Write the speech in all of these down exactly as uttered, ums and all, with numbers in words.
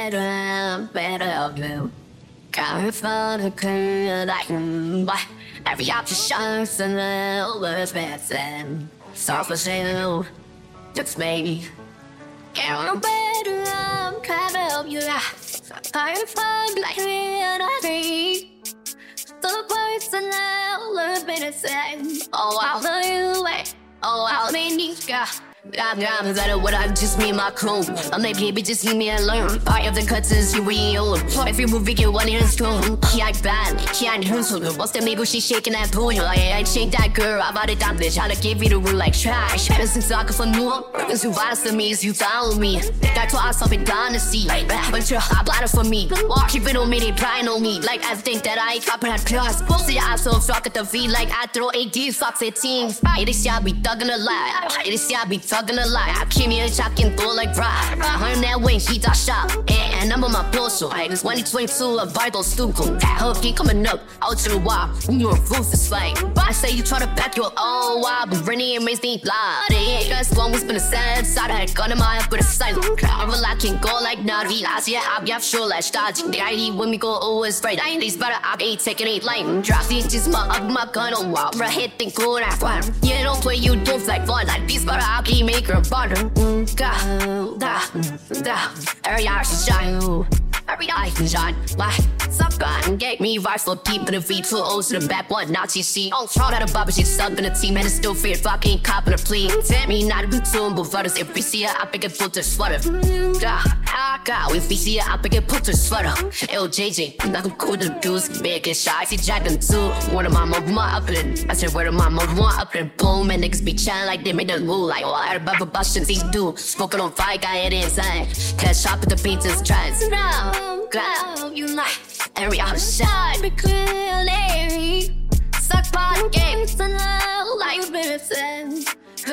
better, better of you. Can't find a clear like but every option shines and then was better. Soft as you, just me. Can't better, I'm kind of you. Can't find like me and I see. The person I'll learn better say. Oh, I'll love you, wait. Oh, I'll make you go. I'm not better what I just me and my crew. I may be just leave me alone. Part of the cuts is you real. If you move, you want it strong. She ain't bad, she ain't hustle. What's the maybe she shaking that pool? I ain't shake that girl. I bought it down, bitch. I'll give you the rule like trash. Since I can for no, since you asked me, is you follow me. That's why I saw it down to see. But you're hot bladder for me. Walk keep it on me, they prying on me. Like I think that I got had class. Both of y'all so shock at the V like I throw A D socks at teams. It is y'all be thugging a lot. It is y'all be talking a lot. I keep me a shocking throw like pride. I'm that way, he got shot. And I'm on my torso. It's twenty twenty-two, a vital stuco. That hook keep coming up out to the wall. You're a ruthless fight. I say you try to back your own wall, but Rennie and Mace ain't lie. They just one was been a sad side. I had gun in my head, but a silent. I real I can go like Navi. I see I'm yeah, sure like dodging. The I when we go always right. I ain't these better, I ain't taking ain't light. Drop the just my up my gun on wall. My head think good at one. You don't play, you don't like fun. Like these better, I'll keep making butter. Go, da, da. Every eye shine, every eye shine. Why? Someone gave me rights for keeping the V two O's to the back one. Now she see. On trial at a barber, she's stuck in the team, and it's still fear. Fucking cop in a plea. Tell me not a good tune, but for us, if we see her, I pick it put her sweater. Da, I got. If we see her, I pick it put her sweater. L J J, not cool to the goose, big and shy. See Jackson too. One of my mom, my up in. I said, where my mom, one up in. Boom, and niggas be chatting like they made the move. Like, oh, I remember busting these dudes. Smoking on fire, got it inside. Cash shop at the beaches, tries. Now, ground, you like. Every outside be clearly. Suck part games and now life's been a sin.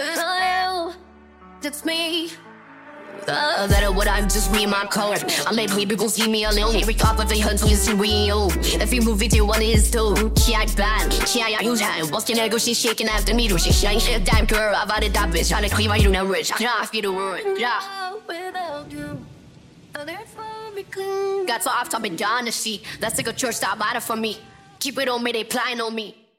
That's me. Uh, that what I'm just me and my car. I may play people see me alone. Every top of the hunt is real. If you move it, you want it too. She ain't bad. She ain't use hand. What's gonna go? She's shaking after me. She shine. She a damn girl. I've had it that bitch. Trying to clean my you know rich. I feel the word. Yeah. Without you. Got so off top and down to see. That's like a church stop matter for me. Keep it on me, they plying on me.